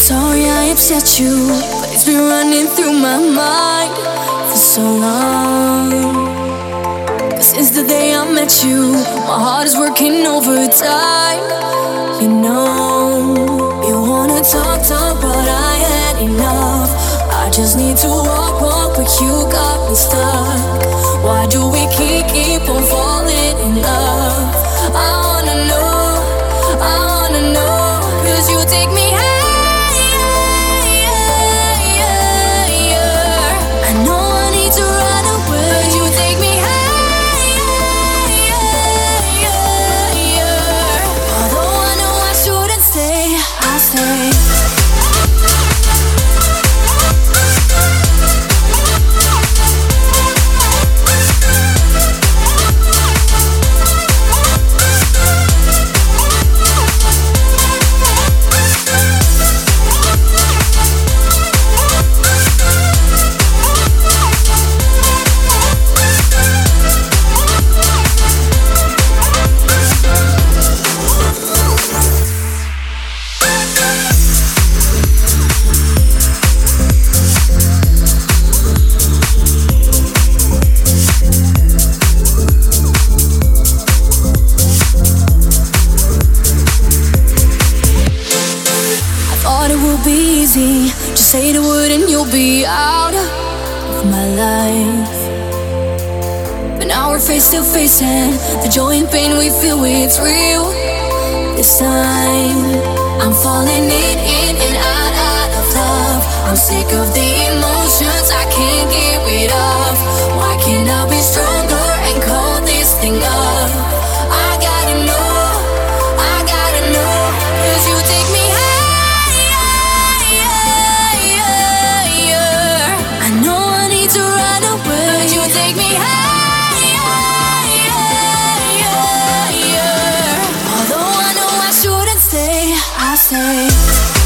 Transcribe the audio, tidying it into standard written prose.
Sorry I upset you, but it's been running through my mind for so long. 'Cause since the day I met you, my heart is working overtime. You know, you wanna talk, but I had enough. I just need to walk, but you got me stuck. Why do we keep on falling in love? I wanna know, 'cause you take me higher. I know I need to run away, but you take me higher. Although I know I shouldn't stay, I stay. Just say the word and you'll be out of my life. But now we're face to face and the joy and pain we feel, it's real. This time I'm falling in and out of love. I'm sick of the emotions I can't get rid of. Why can't I be stronger and call this thing up? I gotta know, 'cause you take me high. Take me higher. Although I know I shouldn't stay, I stay.